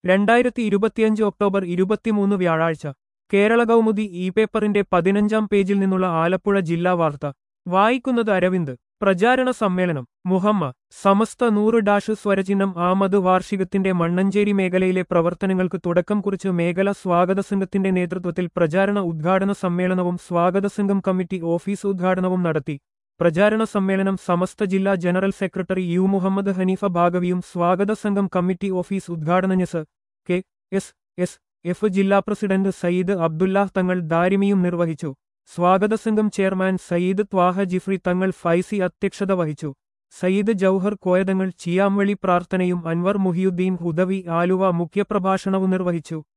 2025 October 23 വ്യാഴാഴ്ച കേരള കൗമുദി പേപ്പറിന്റെ 15-ാം പേജിൽ നിന്നുള്ള ആലപ്പുഴ ജില്ലാ വാർത്ത വായിക്കുന്നത് അരവിന്ദ്. പ്രചാരണ സമ്മേളനം മുഹമ്മ സമസ്ത 100 സ്വരചിഹ്നം ആമത് വാർഷികത്തിന്റെ മണ്ണഞ്ചേരി മേഖലയിലെ പ്രവർത്തനങ്ങൾക്ക് തുടക്കം കുറിച്ച് മേഖല സ്വാഗതസംഘത്തിന്റെ നേതൃത്വത്തിൽ പ്രചാരണ ഉദ്ഘാടന സമ്മേളനവും സ്വാഗതസംഘം കമ്മിറ്റി ഓഫീസ് ഉദ്ഘാടനവും നടത്തി. പ്രചാരണ സമ്മേളനം സമസ്ത ജില്ലാ general secretary U Muhammad Hanifa ഭാഗവിയും സ്വാഗതസംഘം കമ്മിറ്റി ഓഫീസ് ഉദ്ഘാടനഞ്ഞസ് കെ എസ് എഫ് ജില്ലാ പ്രസിഡന്റ് സയ്യിദ് അബ്ദുല്ലാഹ് തങ്ങൾ ദാരിമിയും നിർവഹിച്ചു. സ്വാഗതസംഘം ചെയർമാൻ സയ്യിദ് ത്വാഹ ജിഫ്രി തങ്ങൾ ഫൈസി അധ്യക്ഷത വഹിച്ചു. സയ്യിദ് ജൗഹർ കോയതങ്ങൾ ചിയാംവളി പ്രാർത്ഥനയും അൻവർ മുഹിയുദ്ദീൻ ഹുദവി ആലുവ മുഖ്യപ്രഭാഷണവും നിർവഹിച്ചു.